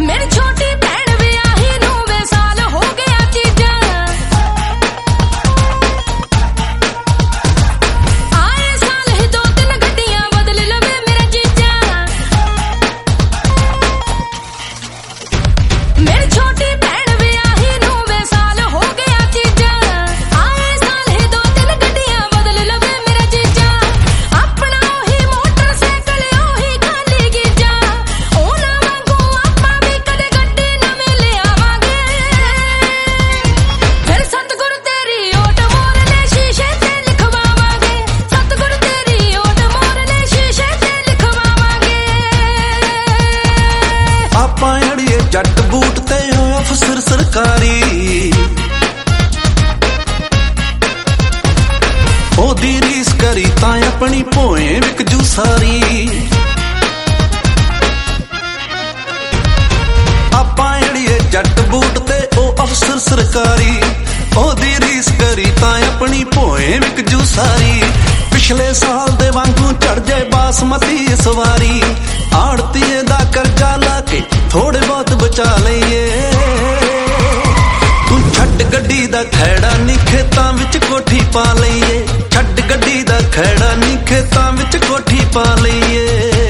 जट boot ते अफसर सरकारी ओदी रीस करी तां अपनी भोए विकजू सारी। आपां अड़िए जट बूट ते ओ अफसर सरकारी ओदी रीस करी तां अपनी भोए विकजू सारी। पिछले साल दे वांगू चढ़ जाए बासमती सवारी आड़तीए दा करजा ला के थोड़े बहुत बचा लईए। तू छड्ड गड्डी दा खैड़ा नी खेतां विच कोठी पा लईए। छड्ड गड्डी दा खैड़ा नी खेतां विच कोठी पा लईए।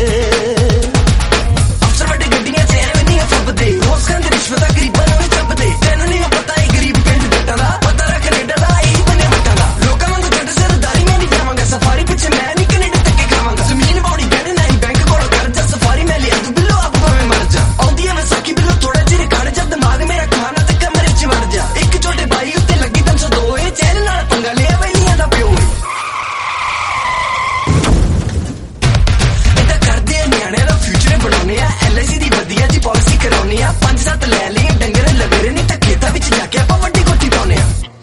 अफसर वड्डे गड्डियां च एवें नहीं फब्बदे रोज खांदे रिश्वत गरीबां नूं चब्बदे। तैनूं नहीं पता ये गरीब पिंड जट्टां दा पता रख कनेडा दा यही बने वट्टां दा। लोकां वांगू जट सरदारी मैं नहीं जावांगा सफारी पिछे मैं नहीं कनेडा तक खावांगा। जमीन बौड़ी गहने नहीं बैंक कोलों कर्जा सफारी मैं लिया तू बिल्लो अब भावें मर जा। आउंदी है वैसाखी बिल्लो थोड़ा चिर खड़ जा दिमाग मेरा खाना ते कमरे च वड़ जा। एक छोटे भाई उत्ते लगी 302 ए चैल नाल पंगा लिया वैलियां दा प्यो इदा करदे न्याणे दा फ्यूचर बनाउने आ। LIC दी वधिया जी पॉलिसी कराउने आ। 5-7 ले लिए डंगर लगे नहीं तां खेतां विच जाके आपां वड्डी कोठी पाउने आ।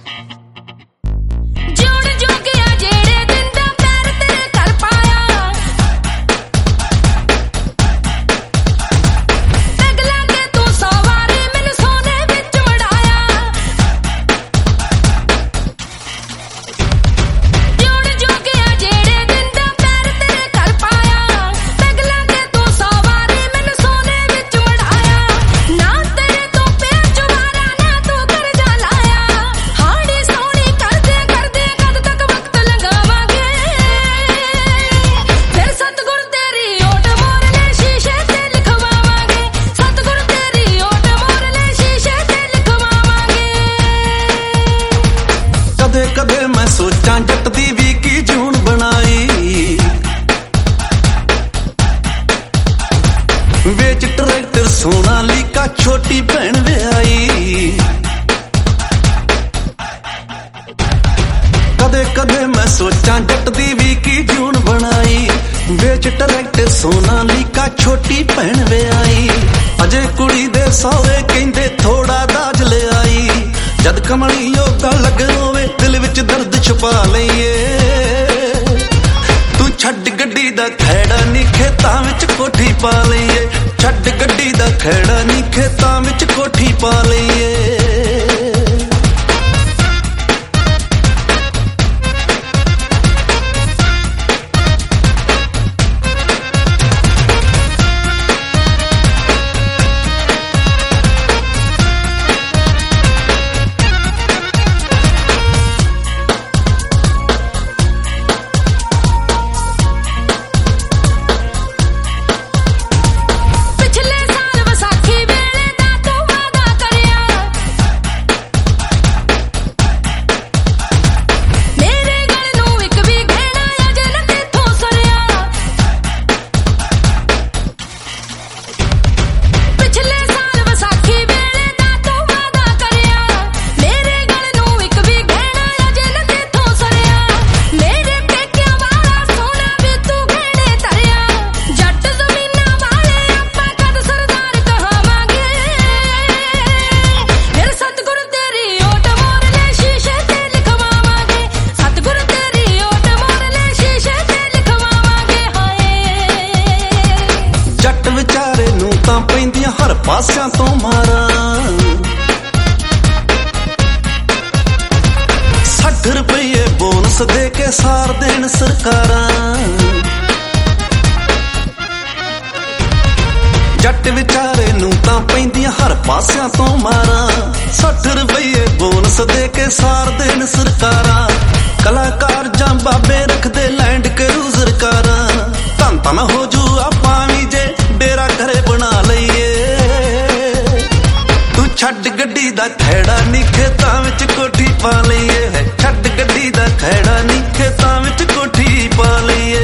कदे मैं सोचा जट दी भी की जून बनाई वेच ट्रैक्टर सोनालिका छोटी भैन व्याई। कदे कदे मैं सोचा जट दी भी की जून बनाई वेच ट्रैक्टर सोनालिका छोटी भैन व्याई। अजे कुड़ी दे सौवे कहंदे थोड़ा दाज ले आई। जद कमली योगा लग होवे दिल विच दर्द छुपा लईए। तू छड्ड गड्डी दा खैड़ा नी खेतां विच कोठी पा लईए। छड्ड गड्डी दा खैड़ा नी खेतां विच कोठी पा लईए। हर पासियां तो मारा 60 रुपये बोनस दे के सार देन सरकारां। जट विचारे नूं तां पैंदियां हर पासियां तो मारा 60 रुपये बोनस दे के सार देन सरकारां कलाकार जां बाबे रखदे लैंड क्रूजर कारां धन धन हो जू आपां वी जे डेरा घरे बना लईए तू छड्ड गड्डी दा खैड़ा नी खेतां विच कोठी पा लईए छड्ड गड्डी दा खैड़ा नी खेतां विच कोठी पा लईए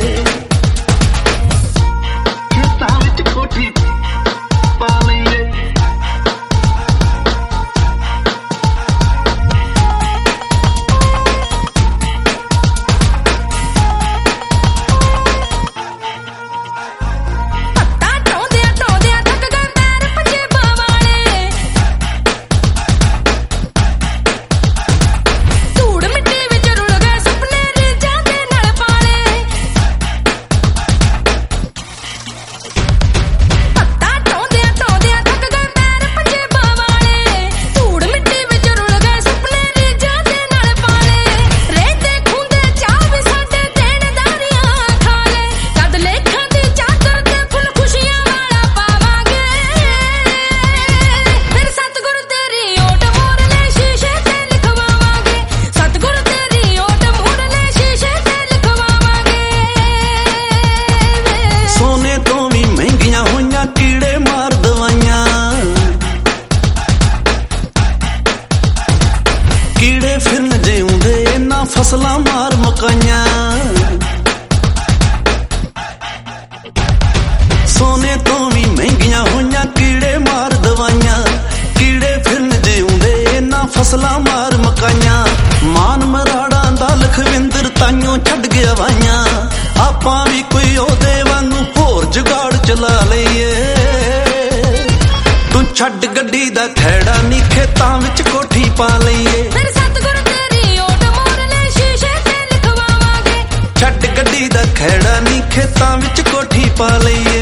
फसलां मार मकाइयां सोने तो भी महंगियां होइयां कीड़े मार दवाइयां कीड़े फिरन जिउंदे इन्हां फसलां मार मकाइयां मान मराड़ा दा लखविंदर ताइयों छड्ड गया वाइयां आपां भी कोई ओदे वांगू होर जुगाड़ चला लईए तू छड्ड गड्डी दा खैड़ा नी खेतां विच कोठी पा लईए छड्ड गड्डी दा खैड़ा नी खेतां विच कोठी पा लई